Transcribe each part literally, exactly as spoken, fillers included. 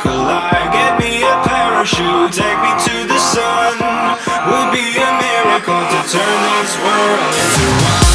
collide. Get me a parachute, take me to the sun. Would be a miracle to turn this world into one.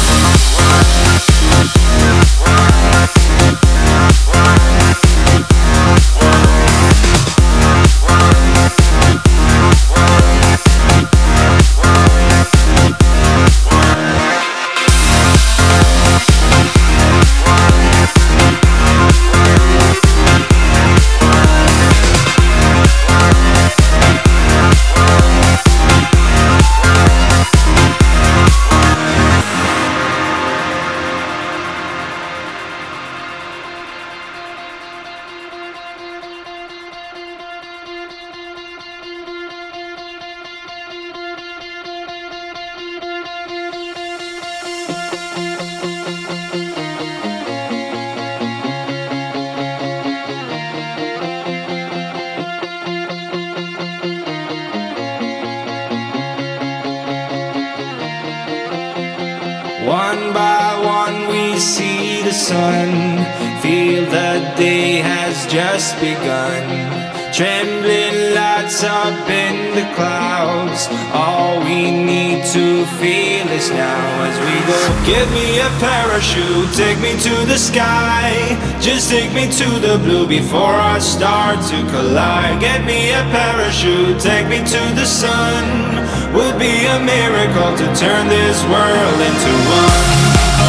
One by one we see the sun, feel the day has just begun. Trembling lights up in the clouds, all we need to feel is now as we go. Give me a parachute, take me to the sky. Just take me to the blue before I start to collide. Get me a parachute, take me to the sun. Would be a miracle to turn this world into one.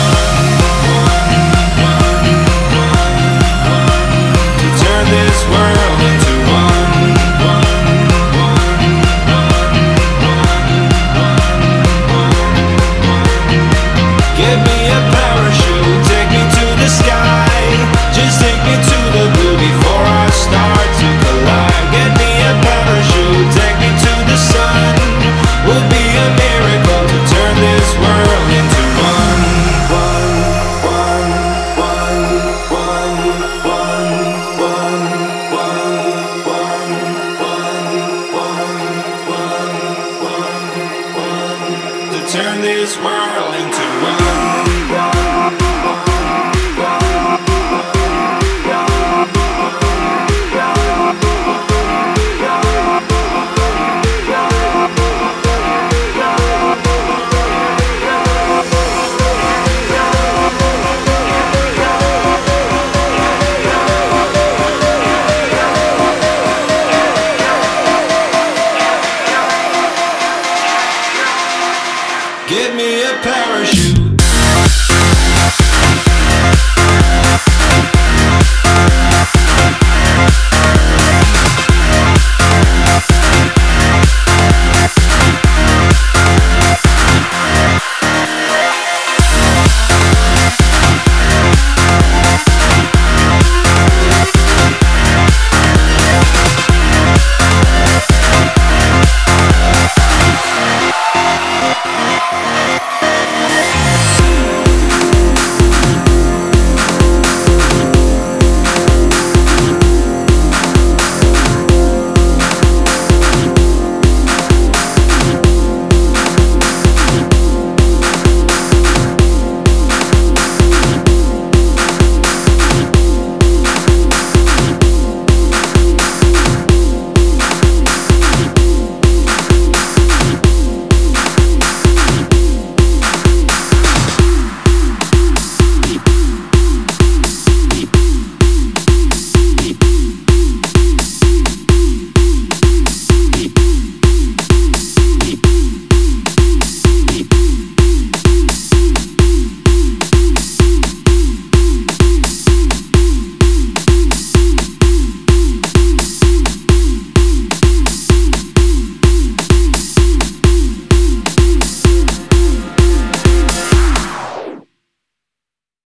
This world into one. Give me a parachute, take me to the sky. Just take me to the blue before I start to collide. Get me a parachute, take me to the sun. Would be a miracle to turn this world into one. Turn this world